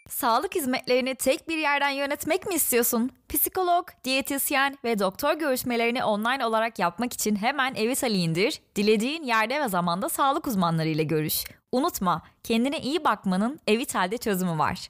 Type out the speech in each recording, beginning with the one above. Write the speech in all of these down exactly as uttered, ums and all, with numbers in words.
Sağlık hizmetlerini tek bir yerden yönetmek mi istiyorsun? Psikolog, diyetisyen ve doktor görüşmelerini online olarak yapmak için hemen Evitali indir, dilediğin yerde ve zamanda sağlık uzmanlarıyla görüş. Unutma, kendine iyi bakmanın Evital'de çözümü var.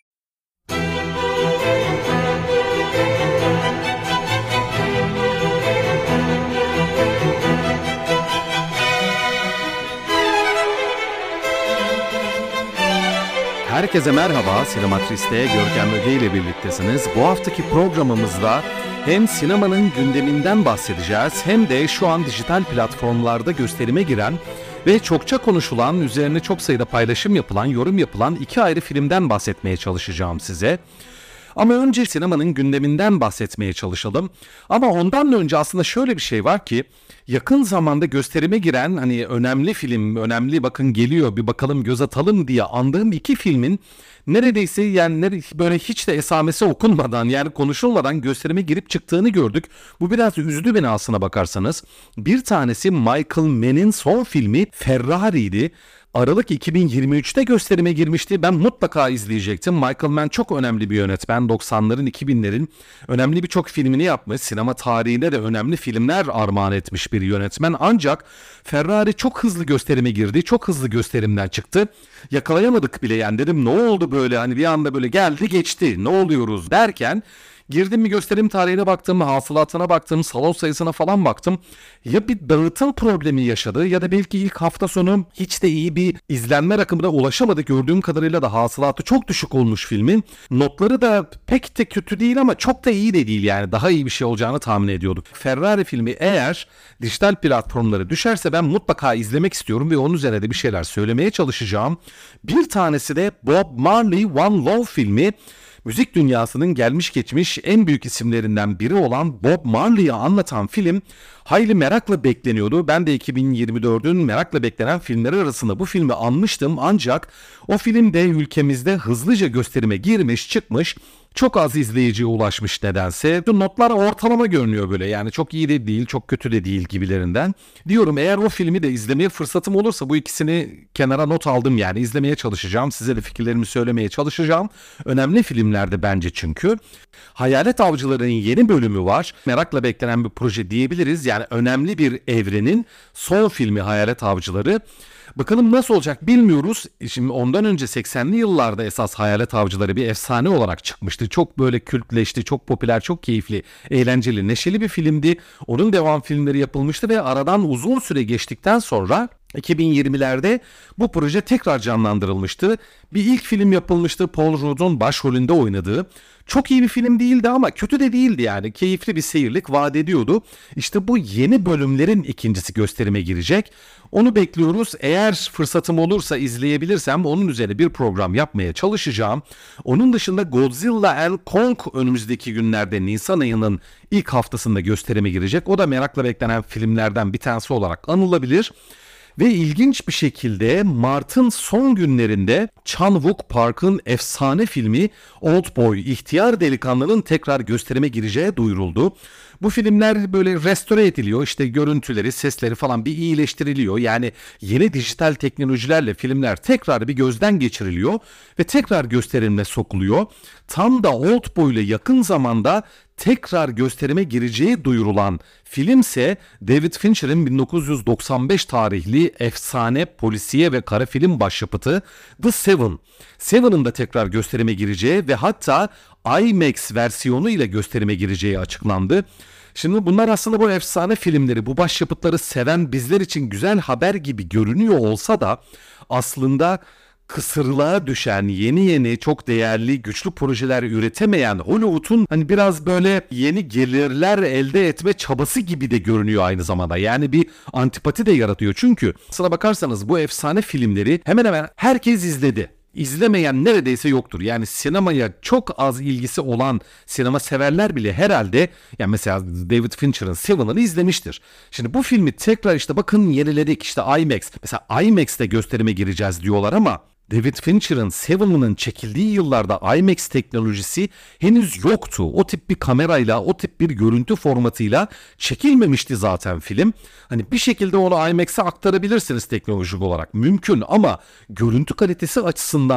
Herkese merhaba, Sinematris'te Görkem Öge ile birliktesiniz. Bu haftaki programımızda hem sinemanın gündeminden bahsedeceğiz hem de şu an dijital platformlarda gösterime giren ve çokça konuşulan, üzerine çok sayıda paylaşım yapılan, yorum yapılan iki ayrı filmden bahsetmeye çalışacağım size. Ama önce sinemanın gündeminden bahsetmeye çalışalım. Ama ondan önce aslında şöyle bir şey var ki, yakın zamanda gösterime giren hani önemli film, önemli bakın geliyor bir bakalım göz atalım diye andığım iki filmin neredeyse yani böyle hiç de esamesi okunmadan yani konuşulmadan gösterime girip çıktığını gördük. Bu biraz üzdü beni aslına bakarsanız. Bir tanesi Michael Mann'in son filmi Ferrari'ydi. Aralık iki bin yirmi üçte gösterime girmişti. Ben mutlaka izleyecektim. Michael Mann çok önemli bir yönetmen. doksanların iki binlerin önemli birçok filmini yapmış. Sinema tarihinde de önemli filmler armağan etmiş bir yönetmen. Ancak Ferrari çok hızlı gösterime girdi. Çok hızlı gösterimden çıktı. Yakalayamadık bile yani dedim ne oldu böyle hani bir anda böyle geldi geçti ne oluyoruz derken girdim bir gösterim tarihine baktım, hasılatına baktım, salon sayısına falan baktım. Ya bir dağıtım problemi yaşadı ya da belki ilk hafta sonu hiç de iyi bir izlenme rakımına ulaşamadı. Gördüğüm kadarıyla da hasılatı çok düşük olmuş filmin. Notları da pek de kötü değil ama çok da iyi de değil yani. Daha iyi bir şey olacağını tahmin ediyorduk. Ferrari filmi eğer dijital platformlara düşerse ben mutlaka izlemek istiyorum ve onun üzerine de bir şeyler söylemeye çalışacağım. Bir tanesi de Bob Marley One Love filmi. Müzik dünyasının gelmiş geçmiş en büyük isimlerinden biri olan Bob Marley'i anlatan film hayli merakla bekleniyordu. Ben de iki bin yirmi dördün merakla beklenen filmleri arasında bu filmi anmıştım ancak o film de ülkemizde hızlıca gösterime girmiş çıkmış. Çok az izleyiciye ulaşmış nedense. Bu notlar ortalama görünüyor böyle yani çok iyi de değil çok kötü de değil gibilerinden. Diyorum eğer o filmi de izlemeye fırsatım olursa bu ikisini kenara not aldım yani izlemeye çalışacağım. Size de fikirlerimi söylemeye çalışacağım. Önemli filmlerde bence çünkü. Hayalet Avcıları'nın yeni bölümü var. Merakla beklenen bir proje diyebiliriz. Yani önemli bir evrenin son filmi Hayalet Avcıları. Bakalım nasıl olacak bilmiyoruz. Şimdi ondan önce seksenli yıllarda esas Hayalet Avcıları bir efsane olarak çıkmıştı. Çok böyle kültleşti, çok popüler, çok keyifli, eğlenceli, neşeli bir filmdi. Onun devam filmleri yapılmıştı ve aradan uzun süre geçtikten sonra iki bin yirmilerde bu proje tekrar canlandırılmıştı. Bir ilk film yapılmıştı Paul Rudd'un başrolünde oynadığı. Çok iyi bir film değildi ama kötü de değildi yani. Keyifli bir seyirlik vaat ediyordu. İşte bu yeni bölümlerin ikincisi gösterime girecek. Onu bekliyoruz. Eğer fırsatım olursa izleyebilirsem onun üzerine bir program yapmaya çalışacağım. Onun dışında Godzilla and Kong önümüzdeki günlerde Nisan ayının ilk haftasında gösterime girecek. O da merakla beklenen filmlerden bir tanesi olarak anılabilir. Ve ilginç bir şekilde Mart'ın son günlerinde Chan-wook Park'ın efsane filmi Oldboy, İhtiyar Delikanlı'nın tekrar gösterime gireceği duyuruldu. Bu filmler böyle restore ediliyor, işte görüntüleri, sesleri falan bir iyileştiriliyor. Yani yeni dijital teknolojilerle filmler tekrar bir gözden geçiriliyor ve tekrar gösterimle sokuluyor. Tam da Oldboy ile yakın zamanda tekrar gösterime gireceği duyurulan filmse David Fincher'in bin dokuz yüz doksan beş tarihli efsane polisiye ve kara film başyapıtı The Seven. Seven'ın da tekrar gösterime gireceği ve hatta IMAX versiyonu ile gösterime gireceği açıklandı. Şimdi bunlar aslında bu efsane filmleri, bu başyapıtları seven bizler için güzel haber gibi görünüyor olsa da aslında kısırlığa düşen, yeni yeni çok değerli, güçlü projeler üretemeyen Hollywood'un hani biraz böyle yeni gelirler elde etme çabası gibi de görünüyor aynı zamanda. Yani bir antipati de yaratıyor. Çünkü aslına bakarsanız bu efsane filmleri hemen hemen herkes izledi. İzlemeyen neredeyse yoktur. Yani sinemaya çok az ilgisi olan sinema severler bile herhalde yani mesela David Fincher'ın Seven'ını izlemiştir. Şimdi bu filmi tekrar işte bakın yeniledik işte IMAX. Mesela IMAX'te gösterime gireceğiz diyorlar ama David Fincher'ın Seven'ının çekildiği yıllarda IMAX teknolojisi henüz yoktu. O tip bir kamerayla, o tip bir görüntü formatıyla çekilmemişti zaten film. Hani bir şekilde onu IMAX'e aktarabilirsiniz teknolojik olarak. Mümkün ama görüntü kalitesi açısından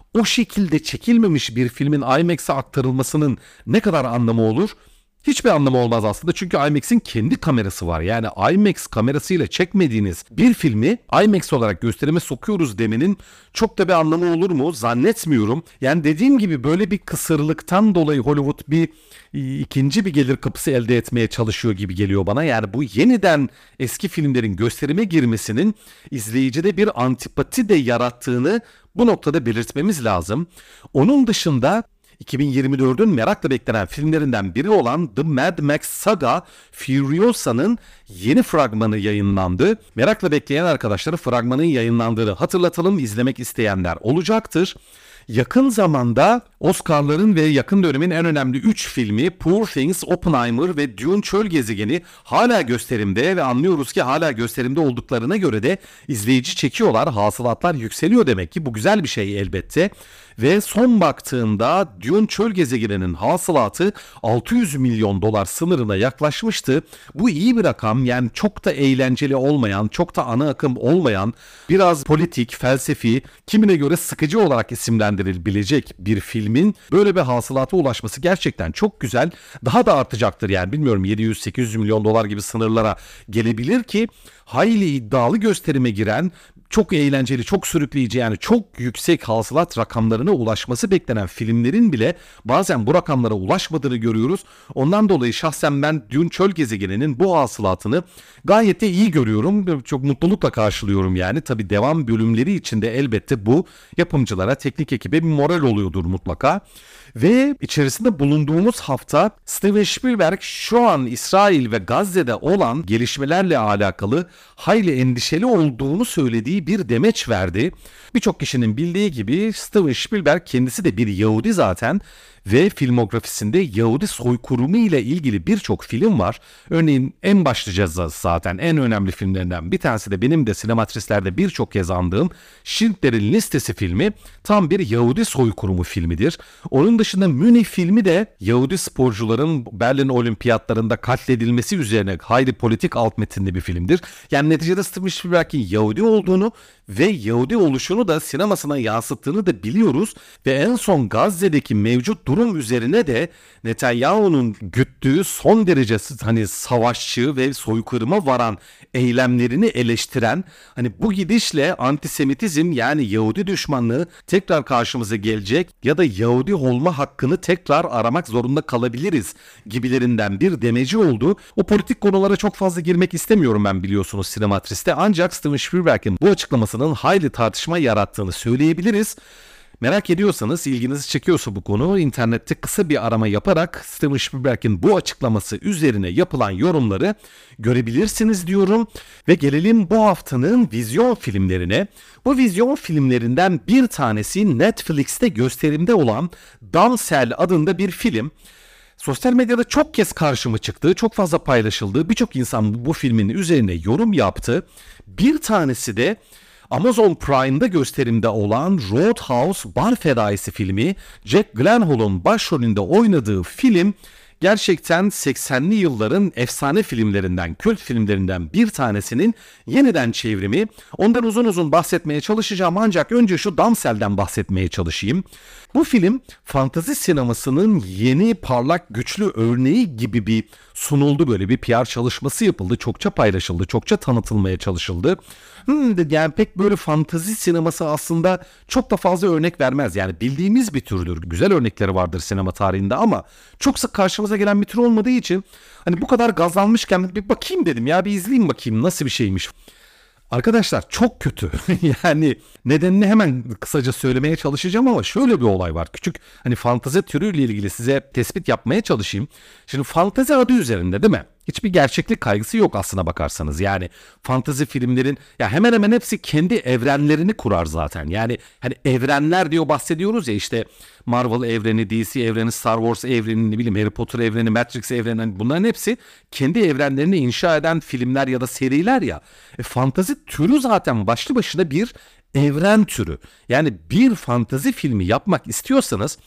o şekilde çekilmemiş bir filmin IMAX'e aktarılmasının ne kadar anlamı olur? Hiçbir anlamı olmaz aslında, çünkü IMAX'in kendi kamerası var. Yani IMAX kamerasıyla çekmediğiniz bir filmi IMAX olarak gösterime sokuyoruz demenin çok da bir anlamı olur mu? Zannetmiyorum. Yani dediğim gibi böyle bir kısırlıktan dolayı Hollywood bir ikinci bir gelir kapısı elde etmeye çalışıyor gibi geliyor bana. Yani bu yeniden eski filmlerin gösterime girmesinin izleyicide bir antipati de yarattığını bu noktada belirtmemiz lazım. Onun dışında iki bin yirmi dördün merakla beklenen filmlerinden biri olan The Mad Max Saga Furiosa'nın yeni fragmanı yayınlandı. Merakla bekleyen arkadaşlara fragmanın yayınlandığını hatırlatalım, izlemek isteyenler olacaktır. Yakın zamanda Oscar'ların ve yakın dönemin en önemli üç filmi Poor Things, Oppenheimer ve Dune Çöl Gezegeni hala gösterimde ve anlıyoruz ki hala gösterimde olduklarına göre de izleyici çekiyorlar, hasılatlar yükseliyor demek ki. Bu güzel bir şey elbette. Ve son baktığında Dune Çöl Gezegeni'nin hasılatı altı yüz milyon dolar sınırına yaklaşmıştı. Bu iyi bir rakam, yani çok da eğlenceli olmayan, çok da ana akım olmayan, biraz politik, felsefi, kimine göre sıkıcı olarak isimlendirilebilecek bir filmin böyle bir hasılata ulaşması gerçekten çok güzel. Daha da artacaktır yani, bilmiyorum, yedi yüz sekiz yüz milyon dolar gibi sınırlara gelebilir ki hayli iddialı gösterime giren, çok eğlenceli, çok sürükleyici, yani çok yüksek hasılat rakamlarına ulaşması beklenen filmlerin bile bazen bu rakamlara ulaşmadığını görüyoruz. Ondan dolayı şahsen ben Dune Çöl Gezegeni'nin bu hasılatını gayet de iyi görüyorum. Çok mutlulukla karşılıyorum yani. Tabii devam bölümleri içinde elbette bu yapımcılara, teknik ekibe bir moral oluyordur mutlaka. Ve içerisinde bulunduğumuz hafta Steven Spielberg şu an İsrail ve Gazze'de olan gelişmelerle alakalı hayli endişeli olduğunu söylediği bir demeç verdi. Birçok kişinin bildiği gibi Steven Spielberg kendisi de bir Yahudi zaten ve filmografisinde Yahudi soykırımı ile ilgili birçok film var. Örneğin en başlıca zaten en önemli filmlerinden bir tanesi de benim de sinematristlerde birçok kez andığım Schindler'in Listesi filmi tam bir Yahudi soykırımı filmidir. Onun dışında Münih filmi de Yahudi sporcuların Berlin Olimpiyatlarında katledilmesi üzerine hayli politik alt metinli bir filmdir. Yani neticede Steven Spielberg'in Yahudi olduğunu ve Yahudi oluşunu da sinemasına yansıttığını da biliyoruz ve en son Gazze'deki mevcut durum üzerine de Netanyahu'nun güttüğü son derece hani savaşçı ve soykırıma varan eylemlerini eleştiren, hani bu gidişle antisemitizm yani Yahudi düşmanlığı tekrar karşımıza gelecek ya da Yahudi olma hakkını tekrar aramak zorunda kalabiliriz gibilerinden bir demeci oldu. O politik konulara çok fazla girmek istemiyorum ben, biliyorsunuz Sinematris'te, ancak Steven Spielberg'in bu açıklamasının hayli tartışma yarattığını söyleyebiliriz. Merak ediyorsanız, ilginizi çekiyorsa bu konu, internette kısa bir arama yaparak Steven Spielberg'in bu açıklaması üzerine yapılan yorumları görebilirsiniz diyorum. Ve gelelim bu haftanın vizyon filmlerine. Bu vizyon filmlerinden bir tanesi Netflix'te gösterimde olan Damsel adında bir film. Sosyal medyada çok kez karşıma çıktı, çok fazla paylaşıldı. Birçok insan bu filmin üzerine yorum yaptı. Bir tanesi de Amazon Prime'da gösterimde olan Roadhouse Bar Fedaisi filmi. Jack Gyllenhaal'ın başrolünde oynadığı film gerçekten seksenli yılların efsane filmlerinden, kült filmlerinden bir tanesinin yeniden çevrimi. Ondan uzun uzun bahsetmeye çalışacağım, ancak önce şu Damsel'den bahsetmeye çalışayım. Bu film fantazi sinemasının yeni parlak güçlü örneği gibi bir sunuldu, böyle bir P R çalışması yapıldı, çokça paylaşıldı, çokça tanıtılmaya çalışıldı. Hmm, yani pek böyle fantazi sineması aslında çok da fazla örnek vermez. Yani bildiğimiz bir türdür. Güzel örnekleri vardır sinema tarihinde ama çok sık karşımıza gelen bir tür olmadığı için hani bu kadar gazlanmışken bir bakayım dedim ya, bir izleyeyim bakayım nasıl bir şeymiş. Arkadaşlar çok kötü. Yani nedenini hemen kısaca söylemeye çalışacağım ama şöyle bir olay var. Küçük hani fantezi türüyle ilgili size tespit yapmaya çalışayım. Şimdi fantezi adı üzerinde değil mi? Hiçbir gerçeklik kaygısı yok aslına bakarsanız. Yani fantezi filmlerin ya hemen hemen hepsi kendi evrenlerini kurar zaten. Yani hani evrenler diyor bahsediyoruz ya, işte Marvel evreni, D C evreni, Star Wars evreni, ne bileyim Harry Potter evreni, Matrix evreni, hani bunların hepsi kendi evrenlerini inşa eden filmler ya da seriler ya. E, fantezi türü zaten başlı başına bir evren türü. Yani bir fantezi filmi yapmak istiyorsanız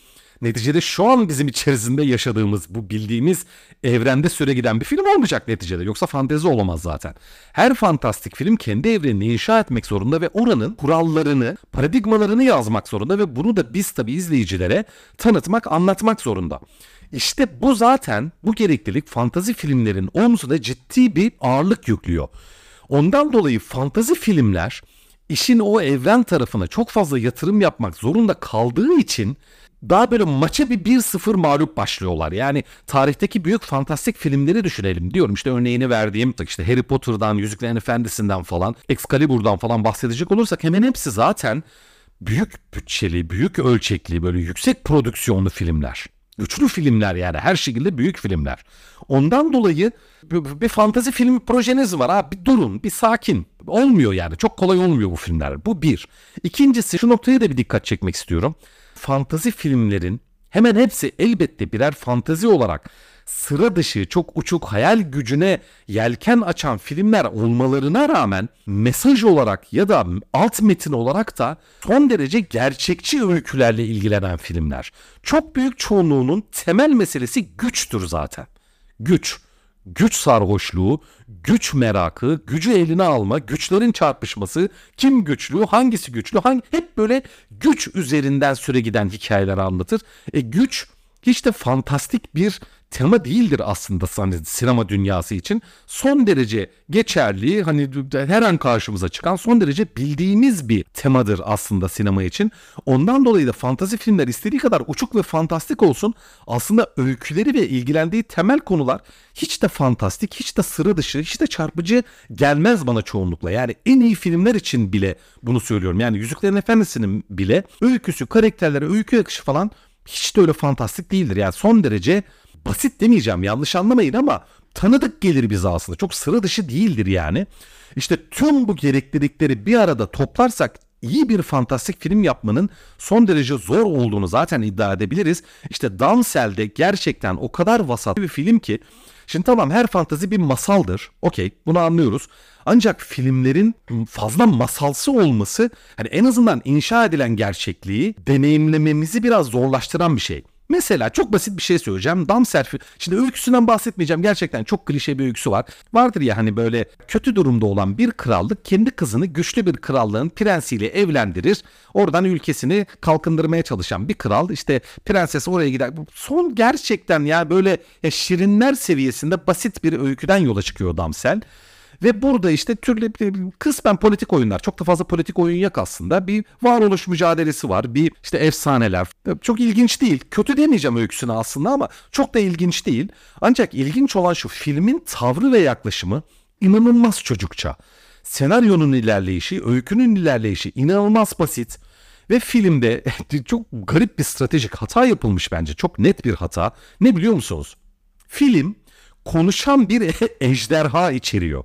neticede şu an bizim içerisinde yaşadığımız bu bildiğimiz evrende süre giden bir film olmayacak neticede. Yoksa fantezi olamaz zaten. Her fantastik film kendi evrenini inşa etmek zorunda ve oranın kurallarını, paradigmalarını yazmak zorunda ve bunu da biz tabii izleyicilere tanıtmak, anlatmak zorunda. İşte bu zaten, bu gereklilik fantazi filmlerin omzuna ciddi bir ağırlık yüklüyor. Ondan dolayı fantazi filmler işin o evren tarafına çok fazla yatırım yapmak zorunda kaldığı için daha böyle maça bir bir sıfır mağlup başlıyorlar. Yani tarihteki büyük fantastik filmleri düşünelim diyorum. İşte örneğini verdiğim işte Harry Potter'dan, Yüzüklerin Efendisi'nden falan, Excalibur'dan falan bahsedecek olursak hemen hepsi zaten büyük bütçeli, büyük ölçekli, böyle yüksek prodüksiyonlu filmler. Güçlü filmler yani, her şekilde büyük filmler. Ondan dolayı bir, bir fantazi filmi projeniz var. Ha, bir durun, bir sakin. Olmuyor yani. Çok kolay olmuyor bu filmler. Bu bir. İkincisi, şu noktaya da bir dikkat çekmek istiyorum. Fantazi filmlerin hemen hepsi elbette birer fantazi olarak sıra dışı, çok uçuk hayal gücüne yelken açan filmler olmalarına rağmen mesaj olarak ya da alt metin olarak da son derece gerçekçi öykülerle ilgilenen filmler. Çok büyük çoğunluğunun temel meselesi güçtür zaten. Güç. Güç sarhoşluğu, güç merakı, gücü eline alma, güçlerin çarpışması, kim güçlü, hangisi güçlü, hangi hep böyle güç üzerinden süre giden hikayeler anlatır. E güç hiç de fantastik bir tema değildir aslında sinema dünyası için. Son derece geçerli, hani her an karşımıza çıkan son derece bildiğimiz bir temadır aslında sinema için. Ondan dolayı da fantazi filmler istediği kadar uçuk ve fantastik olsun, aslında öyküleri ve ilgilendiği temel konular hiç de fantastik, hiç de sıra dışı, hiç de çarpıcı gelmez bana çoğunlukla. Yani en iyi filmler için bile bunu söylüyorum. Yani Yüzüklerin Efendisi'nin bile öyküsü, karakterlere, öykü akışı falan hiç de öyle fantastik değildir. Yani son derece basit demeyeceğim, yanlış anlamayın, ama tanıdık gelir bize aslında. Çok sıra dışı değildir yani. İşte tüm bu gereklilikleri bir arada toplarsak iyi bir fantastik film yapmanın son derece zor olduğunu zaten iddia edebiliriz. İşte Damsel'de gerçekten o kadar vasat bir film ki, şimdi tamam, her fantazi bir masaldır. Okey, bunu anlıyoruz. Ancak filmlerin fazla masalsı olması, hani en azından inşa edilen gerçekliği deneyimlememizi biraz zorlaştıran bir şey. Mesela çok basit bir şey söyleyeceğim. Damsel, şimdi öyküsünden bahsetmeyeceğim. Gerçekten çok klişe bir öyküsü var. Vardır ya hani, böyle kötü durumda olan bir krallık kendi kızını güçlü bir krallığın prensiyle evlendirir. Oradan ülkesini kalkındırmaya çalışan bir kral. İşte prenses oraya gider. Son gerçekten ya böyle ya şirinler seviyesinde basit bir öyküden yola çıkıyor Damsel. Ve burada işte türlü kısmen politik oyunlar, çok da fazla politik oyun yok aslında. Bir varoluş mücadelesi var, bir işte efsaneler. Çok ilginç değil. Kötü demeyeceğim öyküsüne aslında ama çok da ilginç değil. Ancak ilginç olan şu, filmin tavrı ve yaklaşımı inanılmaz çocukça. Senaryonun ilerleyişi, öykünün ilerleyişi inanılmaz basit. Ve filmde çok garip bir stratejik hata yapılmış bence. Çok net bir hata. Ne biliyor musunuz? Film konuşan bir ejderha içeriyor.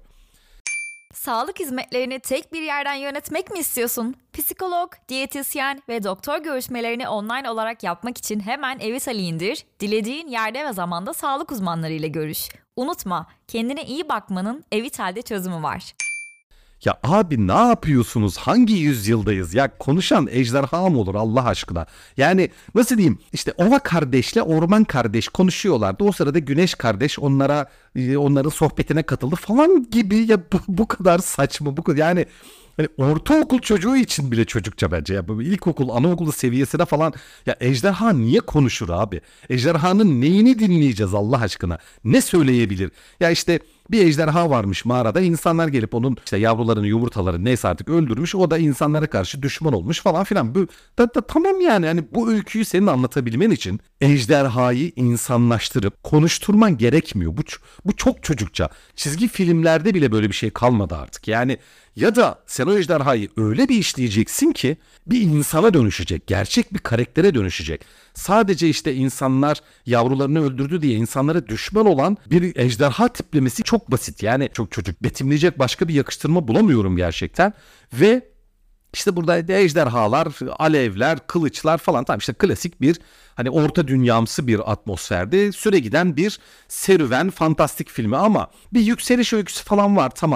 Sağlık hizmetlerini tek bir yerden yönetmek mi istiyorsun? Psikolog, diyetisyen ve doktor görüşmelerini online olarak yapmak için hemen Evitali indir, dilediğin yerde ve zamanda sağlık uzmanlarıyla görüş. Unutma, kendine iyi bakmanın Evital'de çözümü var. Ya abi ne yapıyorsunuz? Hangi yüzyıldayız? Ya konuşan ejderha mı olur Allah aşkına? Yani nasıl diyeyim? İşte ova kardeşle orman kardeş konuşuyorlardı. O sırada güneş kardeş onlara onların sohbetine katıldı falan gibi. Ya bu, bu kadar saçma, bu kadar yani. Hani ortaokul çocuğu için bile çocukça bence. Ya bu ilkokul, anaokulu seviyesine falan. Ya ejderha niye konuşur abi? Ejderhanın neyini dinleyeceğiz Allah aşkına? Ne söyleyebilir? Ya işte bir ejderha varmış mağarada. İnsanlar gelip onun işte yavrularını, yumurtalarını neyse artık öldürmüş. O da insanlara karşı düşman olmuş falan filan. Bu da, da, tamam yani. Yani bu öyküyü senin anlatabilmen için ejderhayı insanlaştırıp konuşturman gerekmiyor. Bu bu çok çocukça. Çizgi filmlerde bile böyle bir şey kalmadı artık. Yani ya da sen o ejderhayı öyle bir işleyeceksin ki bir insana dönüşecek, gerçek bir karaktere dönüşecek. Sadece işte insanlar yavrularını öldürdü diye insanlara düşman olan bir ejderha tiplemesi çok basit. Yani çok çocuk, betimleyecek başka bir yakıştırma bulamıyorum gerçekten. Ve işte burada ejderhalar, alevler, kılıçlar falan, tamam işte klasik bir hani orta dünyamsı bir atmosferde süre giden bir serüven fantastik filmi, ama bir yükseliş öyküsü falan var, tamam.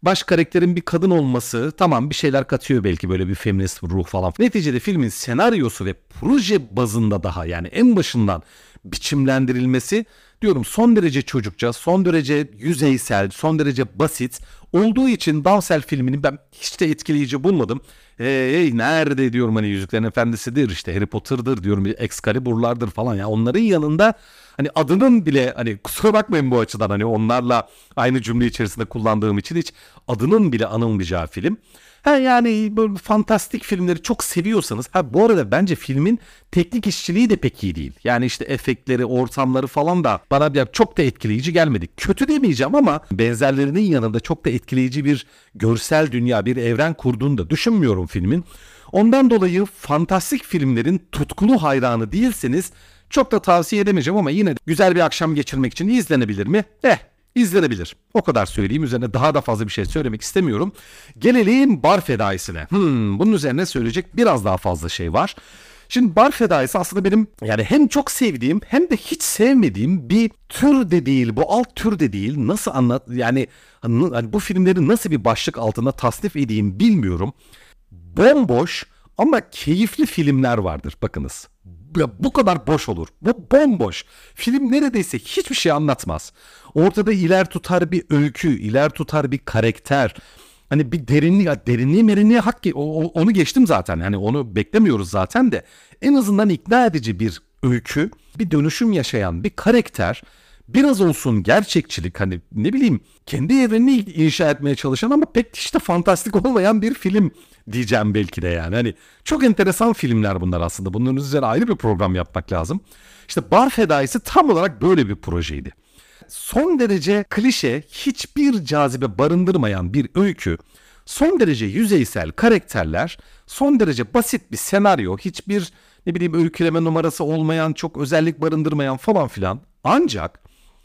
baş karakterin bir kadın olması tamam bir şeyler katıyor belki, böyle bir feminist ruh falan. Neticede filmin senaryosu ve proje bazında daha yani en başından biçimlendirilmesi diyorum son derece çocukça, son derece yüzeysel, son derece basit olduğu için Dowsell filmini ben hiç de etkileyici bulmadım. Hey, hey nerede diyorum, hani Yüzüklerin Efendisi'dir, işte Harry Potter'dır diyorum, Excalibur'lardır falan ya, onların yanında hani adının bile, hani kusura bakmayın bu açıdan, hani onlarla aynı cümle içerisinde kullandığım için hiç adının bile anılmayacağı film. Ha yani böyle fantastik filmleri çok seviyorsanız, ha bu arada bence filmin teknik işçiliği de pek iyi değil. Yani işte efektleri, ortamları falan da bana çok da etkileyici gelmedi. Kötü demeyeceğim ama benzerlerinin yanında çok da etkileyici bir görsel dünya, bir evren kurduğunu da düşünmüyorum filmin. Ondan dolayı fantastik filmlerin tutkulu hayranı değilseniz çok da tavsiye edemeyeceğim ama yine de güzel bir akşam geçirmek için izlenebilir mi? Eh İzlenebilir. O kadar söyleyeyim. Üzerine daha da fazla bir şey söylemek istemiyorum. Gelelim Bar Fedaisi'ne. Hmm, bunun üzerine söyleyecek biraz daha fazla şey var. Şimdi Bar Fedaisi aslında benim yani hem çok sevdiğim hem de hiç sevmediğim bir tür de değil. Bu alt tür de değil. Nasıl anlat yani hani bu filmleri nasıl bir başlık altında tasnif edeyim bilmiyorum. Bomboş ama keyifli filmler vardır. Bakınız. Ya bu kadar boş olur. Bu bomboş. Film neredeyse hiçbir şey anlatmaz. Ortada iler tutar bir öykü, iler tutar bir karakter. Hani bir derinliği, derinliği merinliği hak, onu geçtim zaten. Hani onu beklemiyoruz zaten de. En azından ikna edici bir öykü, bir dönüşüm yaşayan bir karakter. Biraz olsun gerçekçilik, hani ne bileyim kendi evrenini inşa etmeye çalışan ama pek işte fantastik olmayan bir film diyeceğim belki de yani. Hani çok enteresan filmler bunlar aslında. Bunların üzerine ayrı bir program yapmak lazım. İşte Bar Fedaisi tam olarak böyle bir projeydi. Son derece klişe, hiçbir cazibe barındırmayan bir öykü, son derece yüzeysel karakterler, son derece basit bir senaryo, hiçbir ne bileyim öyküleme numarası olmayan, çok özellik barındırmayan falan filan. Ancak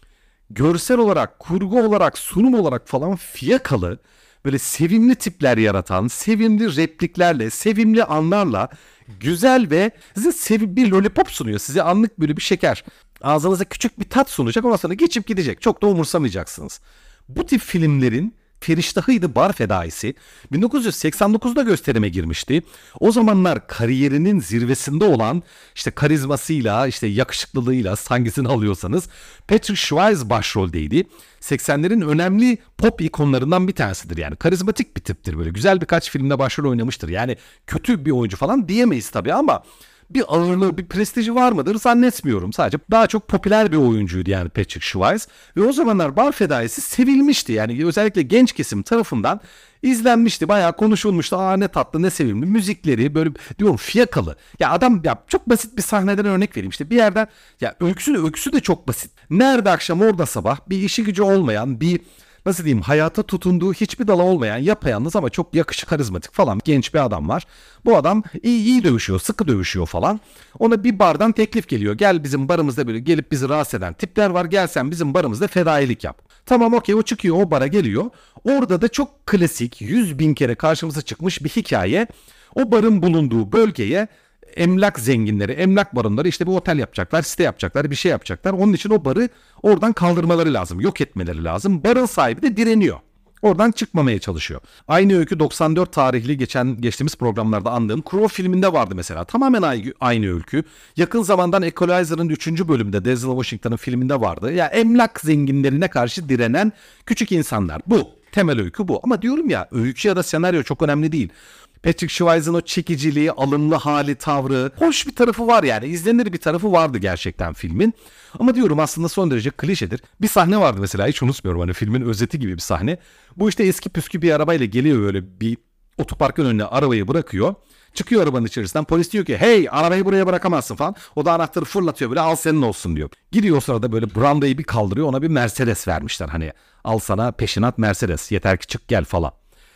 görsel olarak, kurgu olarak, sunum olarak falan fiyakalı, böyle sevimli tipler yaratan, sevimli repliklerle, sevimli anlarla güzel ve size sevimli bir lollipop sunuyor. Size anlık böyle bir şeker. Ağzınıza küçük bir tat sunacak, ondan sonra geçip gidecek. Çok da umursamayacaksınız. Bu tip filmlerin feriştahıydı Bar Fedaisi. bin dokuz yüz seksen dokuzda gösterime girmişti. O zamanlar kariyerinin zirvesinde olan, işte karizmasıyla, işte yakışıklılığıyla, hangisini alıyorsanız, Patrick Swayze başroldeydi. seksenlerin önemli pop ikonlarından bir tanesidir yani. Karizmatik bir tiptir, böyle güzel birkaç filmde başrol oynamıştır. Yani kötü bir oyuncu falan diyemeyiz tabii ama bir ağırlığı, bir prestiji var mıdır zannetmiyorum. Sadece daha çok popüler bir oyuncuydu yani Patrick Swayze. Ve o zamanlar Bar Fedaisi sevilmişti. Yani özellikle genç kesim tarafından izlenmişti. Bayağı konuşulmuştu. Aa ne tatlı, ne sevimli. Müzikleri böyle diyorum fiyakalı. Ya adam ya çok basit bir sahneden örnek vereyim. İşte bir yerden ya öyküsü de, öyküsü de çok basit. Nerede akşam orada sabah, bir işi gücü olmayan, bir nasıl diyeyim hayata tutunduğu hiçbir dala olmayan, yapayalnız ama çok yakışık, karizmatik falan genç bir adam var. Bu adam iyi iyi dövüşüyor, sıkı dövüşüyor falan. Ona bir bardan teklif geliyor. Gel bizim barımızda, böyle gelip bizi rahatsız eden tipler var. Gel sen bizim barımızda fedailik yap. Tamam okey, o çıkıyor, o bara geliyor. Orada da çok klasik, yüz bin kere karşımıza çıkmış bir hikaye. O barın bulunduğu bölgeye emlak zenginleri, emlak baronları işte bir otel yapacaklar, site yapacaklar, bir şey yapacaklar. Onun için o barı oradan kaldırmaları lazım, yok etmeleri lazım. Barın sahibi de direniyor. Oradan çıkmamaya çalışıyor. Aynı öykü doksan dört tarihli geçen geçtiğimiz programlarda andığım Crow filminde vardı mesela. Tamamen aynı öykü. Yakın zamandan Equalizer'ın üçüncü bölümünde Denzel Washington'ın filminde vardı. Ya yani emlak zenginlerine karşı direnen küçük insanlar. Bu. Temel öykü bu. Ama diyorum ya, öykü ya da senaryo çok önemli değil. Patrick Swayze'ın o çekiciliği, alımlı hali, tavrı, hoş bir tarafı var yani. İzlenir bir tarafı vardı gerçekten filmin. Ama diyorum aslında son derece klişedir. Bir sahne vardı mesela, hiç unutmuyorum, hani filmin özeti gibi bir sahne. Bu işte eski püskü bir arabayla geliyor, böyle bir otoparkın önüne arabayı bırakıyor. Çıkıyor arabanın içerisinden, polis diyor ki hey arabayı buraya bırakamazsın falan. O da anahtarı fırlatıyor, böyle al senin olsun diyor. Gidiyor o sırada böyle brandayı bir kaldırıyor, ona bir Mercedes vermişler. Hani al sana peşinat Mercedes, yeter ki çık gel falan.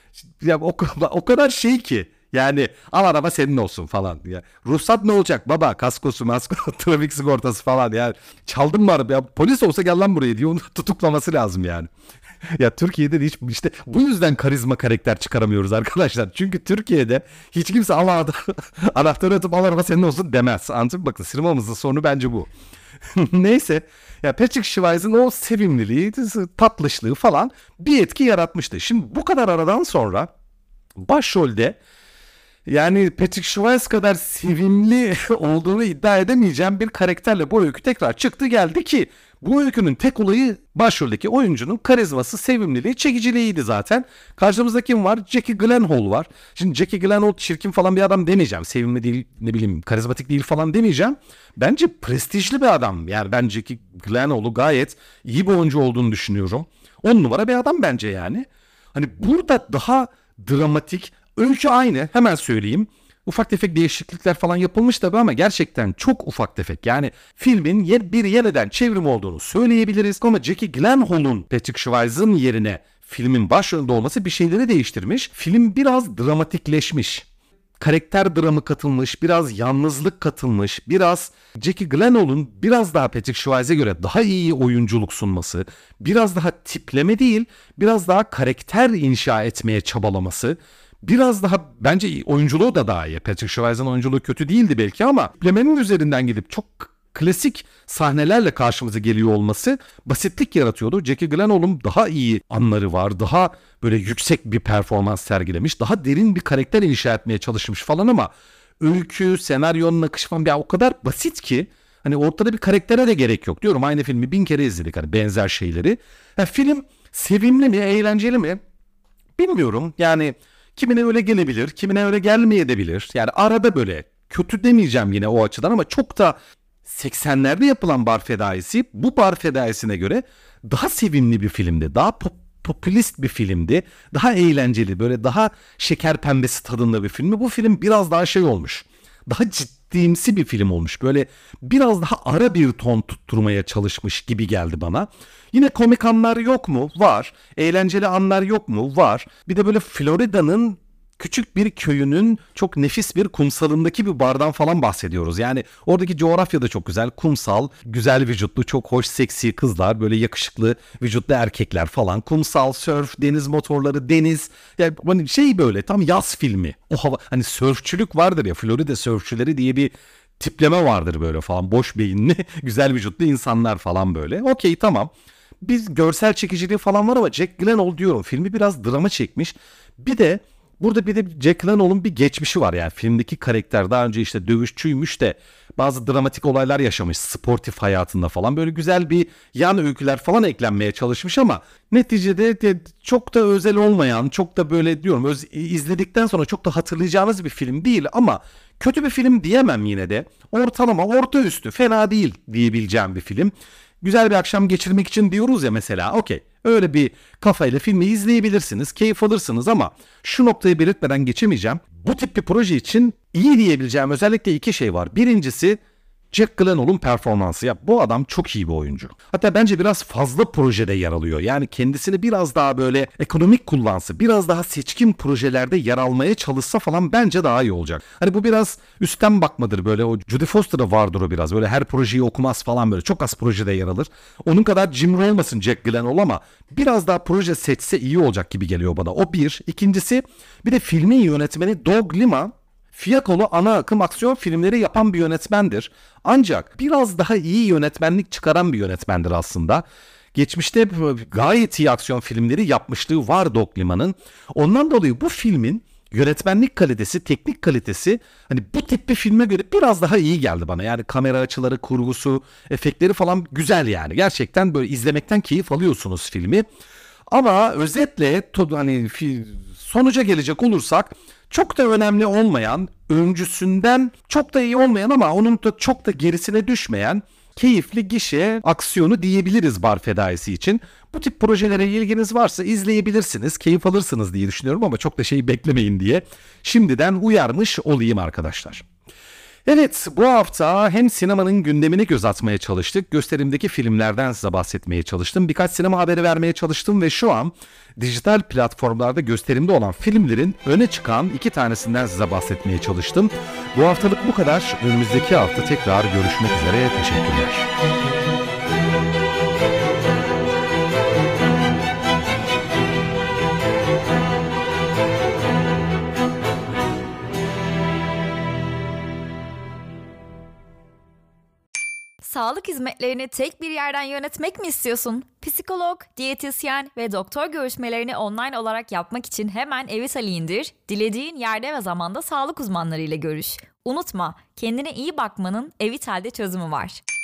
Ya o, o kadar şey ki yani, al araba senin olsun falan. Ya, ruhsat ne olacak baba, kaskosu masko trafik sigortası falan yani. Çaldın mı araba, ya polis olsa gel lan buraya diyor, onu tutuklaması lazım yani. Ya Türkiye'de de hiç işte bu yüzden karizma karakter çıkaramıyoruz arkadaşlar. Çünkü Türkiye'de hiç kimse al anahtarı atıp al araba senin olsun demez. Anladın mı? Bakın sinemamızın sorunu bence bu. Neyse. Ya Patrick Swayze'ın o sevimliliği, tatlışlığı falan bir etki yaratmıştı. Şimdi bu kadar aradan sonra başrolde, yani Patrick Swayze kadar sevimli olduğunu iddia edemeyeceğim bir karakterle bu öykü tekrar çıktı geldi ki bu öykünün tek olayı başroldeki oyuncunun karizması, sevimliliği, çekiciliğiydi zaten. Karşımızda kim var? Jake Gyllenhaal var. Şimdi Jake Gyllenhaal çirkin falan bir adam demeyeceğim. Sevimli değil, ne bileyim karizmatik değil falan demeyeceğim. Bence prestijli bir adam. Yani ben Jake Gyllenhaal'u gayet iyi bir oyuncu olduğunu düşünüyorum. On numara bir adam bence yani. Hani burada daha dramatik, öykü aynı, hemen söyleyeyim. Ufak tefek değişiklikler falan yapılmış tabii ama gerçekten çok ufak tefek. Yani filmin yer, bir yeniden çevrim olduğunu söyleyebiliriz. Ama Jake Gyllenhaal'un Patrick Swayze'ın yerine filmin başrolünde olması bir şeyleri değiştirmiş. Film biraz dramatikleşmiş. Karakter dramı katılmış, biraz yalnızlık katılmış, biraz Jake Gyllenhaal'un biraz daha Patrick Swayze'e göre daha iyi oyunculuk sunması, biraz daha tipleme değil, biraz daha karakter inşa etmeye çabalaması, biraz daha bence oyunculuğu da daha iyi. Patrick Swayze'ın oyunculuğu kötü değildi belki ama tiplemenin üzerinden gidip çok klasik sahnelerle karşımıza geliyor olması basitlik yaratıyordu. Jake Gyllenhaal'un daha iyi anları var. Daha böyle yüksek bir performans sergilemiş. Daha derin bir karakter inşa etmeye çalışmış falan ama öykü, senaryonun akışı falan ya o kadar basit ki hani ortada bir karaktere de gerek yok. Diyorum aynı filmi bin kere izledik hani benzer şeyleri. Ya film sevimli mi, eğlenceli mi? Bilmiyorum. Yani kimine öyle gelebilir, kimine öyle gelmeyebilir. Yani arada böyle kötü demeyeceğim yine o açıdan ama çok da seksenlerde yapılan Bar Fedaisi bu Bar Fedaisi'ne göre daha sevimli bir filmdi. Daha pop, popülist bir filmdi. Daha eğlenceli, böyle daha şeker pembesi tadında bir filmdi. Bu film biraz daha şey olmuş. Daha ciddimsi bir film olmuş. Böyle biraz daha ara bir ton tutturmaya çalışmış gibi geldi bana. Yine komik anlar yok mu? Var. Eğlenceli anlar yok mu? Var. Bir de böyle Florida'nın küçük bir köyünün çok nefis bir kumsalındaki bir bardan falan bahsediyoruz. Yani oradaki coğrafya da çok güzel. Kumsal, güzel vücutlu, çok hoş, seksi kızlar, böyle yakışıklı vücutlu erkekler falan. Kumsal, sörf, deniz motorları, deniz. Yani hani şey böyle tam yaz filmi. O hava, hani sörfçülük vardır ya, Florida sörfçüleri diye bir tipleme vardır böyle falan. Boş beyinli, güzel vücutlu insanlar falan böyle. Okey, tamam. Biz görsel çekiciliği falan var ama Jack Gyllenhaal diyorum. Filmi biraz drama çekmiş. Bir de burada bir de Jack Gyllenhaal'un bir geçmişi var yani filmdeki karakter daha önce işte dövüşçüymüş de bazı dramatik olaylar yaşamış sportif hayatında falan, böyle güzel bir yan öyküler falan eklenmeye çalışmış ama neticede de çok da özel olmayan, çok da böyle diyorum öz, izledikten sonra çok da hatırlayacağınız bir film değil ama kötü bir film diyemem yine de, ortalama orta üstü fena değil diyebileceğim bir film. Güzel bir akşam geçirmek için diyoruz ya mesela, okey. Öyle bir kafayla filmi izleyebilirsiniz, keyif alırsınız ama şu noktayı belirtmeden geçemeyeceğim. Bu tip bir proje için iyi diyebileceğim özellikle iki şey var. Birincisi Jack Gyllenhaal'un performansı. Ya bu adam çok iyi bir oyuncu. Hatta bence biraz fazla projede yer alıyor. Yani kendisini biraz daha böyle ekonomik kullansa, biraz daha seçkin projelerde yer almaya çalışsa falan bence daha iyi olacak. Hani bu biraz üstten bakmadır, böyle o Jodie Foster'da vardır o biraz. Böyle her projeyi okumaz falan, böyle çok az projede yer alır. Onun kadar cimri olmasın Jack Gyllenhaal ama biraz daha proje seçse iyi olacak gibi geliyor bana. O bir. İkincisi bir de filmin yönetmeni Doug Liman. Fiyakolu ana akım aksiyon filmleri yapan bir yönetmendir. Ancak biraz daha iyi yönetmenlik çıkaran bir yönetmendir aslında. Geçmişte gayet iyi aksiyon filmleri yapmışlığı var Doug Liman'ın. Ondan dolayı bu filmin yönetmenlik kalitesi, teknik kalitesi hani bu tip bir filme göre biraz daha iyi geldi bana. Yani kamera açıları, kurgusu, efektleri falan güzel yani. Gerçekten böyle izlemekten keyif alıyorsunuz filmi. Ama özetle hani sonuca gelecek olursak çok da önemli olmayan, öncüsünden çok da iyi olmayan ama onun da çok da gerisine düşmeyen keyifli gişe aksiyonu diyebiliriz Bar Fedaisi için. Bu tip projelere ilginiz varsa izleyebilirsiniz, keyif alırsınız diye düşünüyorum ama çok da şey beklemeyin diye şimdiden uyarmış olayım arkadaşlar. Evet, bu hafta hem sinemanın gündemine göz atmaya çalıştık, gösterimdeki filmlerden size bahsetmeye çalıştım, birkaç sinema haberi vermeye çalıştım ve şu an dijital platformlarda gösterimde olan filmlerin öne çıkan iki tanesinden size bahsetmeye çalıştım. Bu haftalık bu kadar. Önümüzdeki hafta tekrar görüşmek üzere. Teşekkürler. Sağlık hizmetlerini tek bir yerden yönetmek mi istiyorsun? Psikolog, diyetisyen ve doktor görüşmelerini online olarak yapmak için hemen Evitali indir, dilediğin yerde ve zamanda sağlık uzmanlarıyla görüş. Unutma, kendine iyi bakmanın Evital'de çözümü var.